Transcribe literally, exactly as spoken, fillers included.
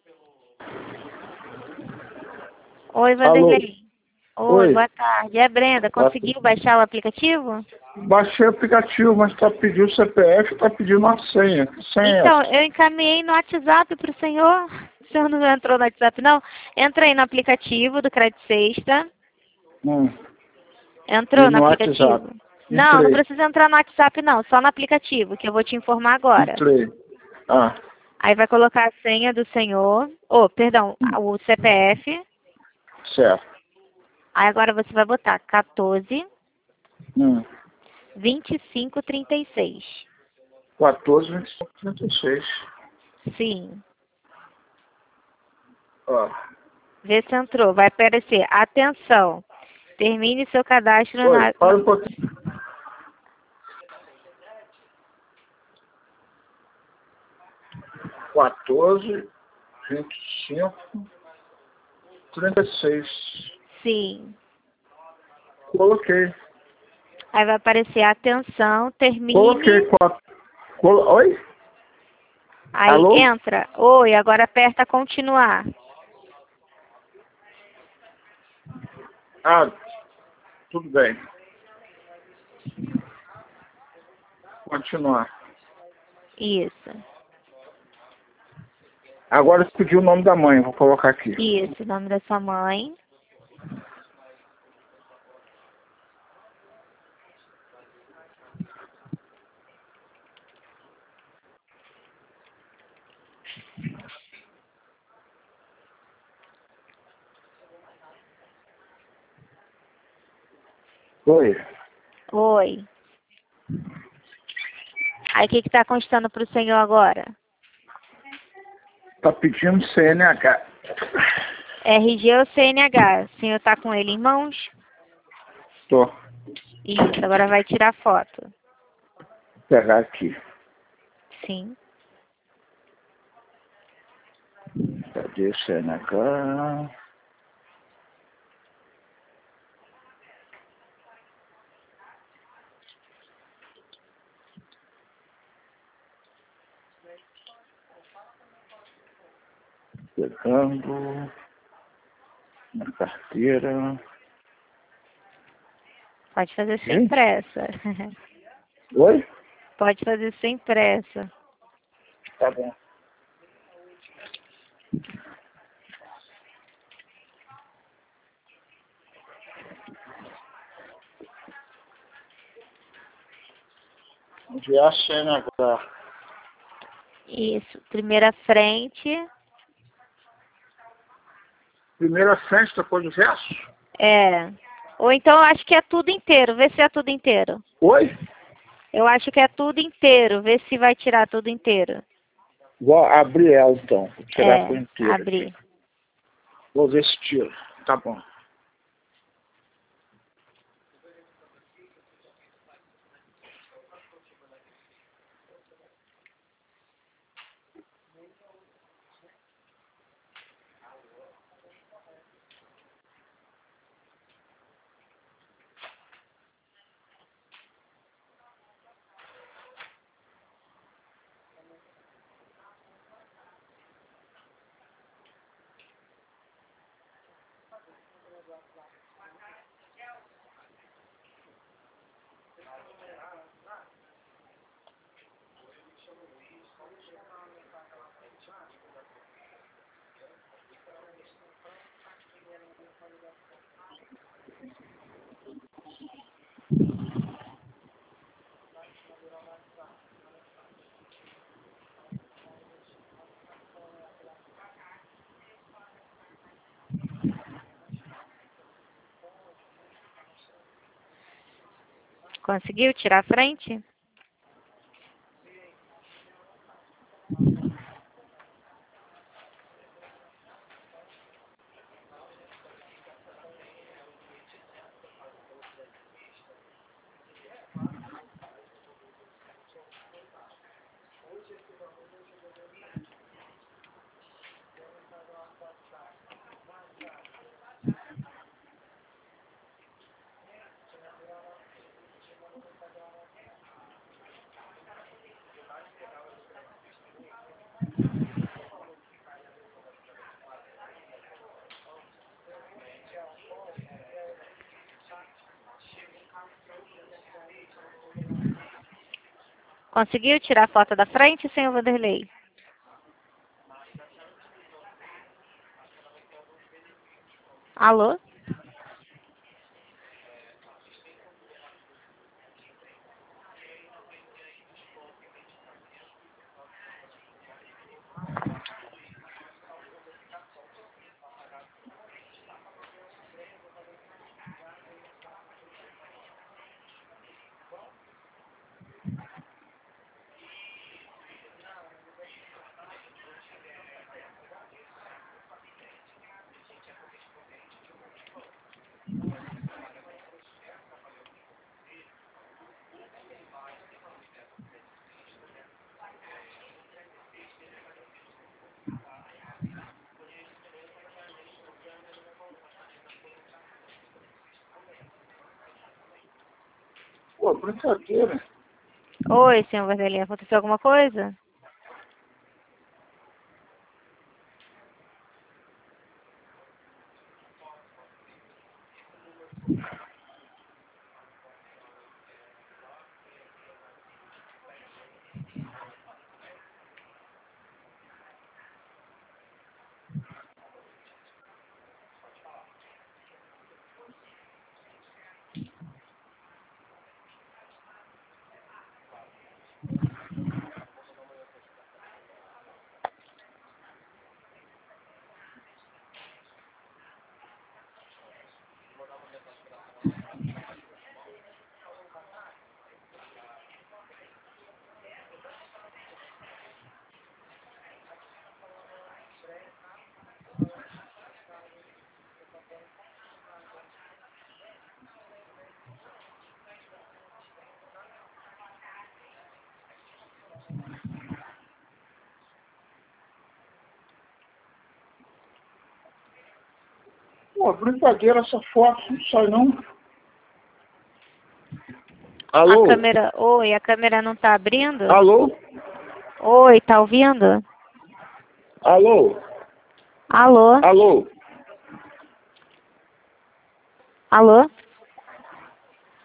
Oi, Alô? Vanderlei. Oi, Oi. boa tarde. É Brenda, conseguiu baixar o aplicativo? Baixei o aplicativo, mas tá pedindo o C P F, tá pedindo uma senha. Que senha é Então, essa? eu encaminhei no WhatsApp para o senhor. O senhor não entrou no WhatsApp, não? Entra aí no aplicativo do Crédito Sexta. Hum. Entrou E no no aplicativo? WhatsApp? Não, não Entrei. precisa entrar no WhatsApp, não. Só no aplicativo, que eu vou te informar agora. Entrei. Ah. Aí vai colocar a senha do senhor. Oh, perdão, Hum. o C P F. Certo. Aí agora você vai botar quatorze, Hum. vinte e cinco, trinta e seis. quatorze, vinte e cinco, trinta e seis. Sim. Ó. Vê se entrou. Vai aparecer. Atenção. Termine seu cadastro Oi, na... para um pouquinho. quatorze, vinte e cinco, trinta e seis. Sim. Coloquei. Aí vai aparecer. Atenção. Termine... Coloquei quatro. Colo... Oi? Aí Alô? entra. Oi, agora aperta continuar. Ah, tudo bem. Continuar. Isso. Agora pediu o nome da mãe, vou colocar aqui. Isso. O nome da sua mãe. Oi. Oi. Aí o que está constando para o senhor agora? Tá pedindo C N H. R G ou C N H? O senhor está com ele em mãos? Tô. Isso. Agora vai tirar foto. Vou pegar aqui. Sim. Cadê o C N H? Pegando. Na carteira. Pode fazer sem Sim? pressa. Oi? Pode fazer sem pressa. Tá bom. Enviar C N H. Isso. Primeira frente. Primeira frente, depois do verso? É. Ou então eu acho que é tudo inteiro. Vê se é tudo inteiro. Oi? Eu acho que é tudo inteiro. Vê se vai tirar tudo inteiro. Vou abrir ela então. Vou tirar por É. inteiro Abrir. aqui. Vou ver se tira. Tá bom. Conseguiu tirar a frente? Conseguiu tirar a foto da frente, senhor Vanderlei? Alô? Pô, brincadeira. Oi, senhor Vanderlei, aconteceu alguma coisa? Pô, brincadeira, essa foto não sai não. A Alô? câmera... Oi, a câmera não tá abrindo? Alô? Oi, tá ouvindo? Alô? Alô? Alô? Alô?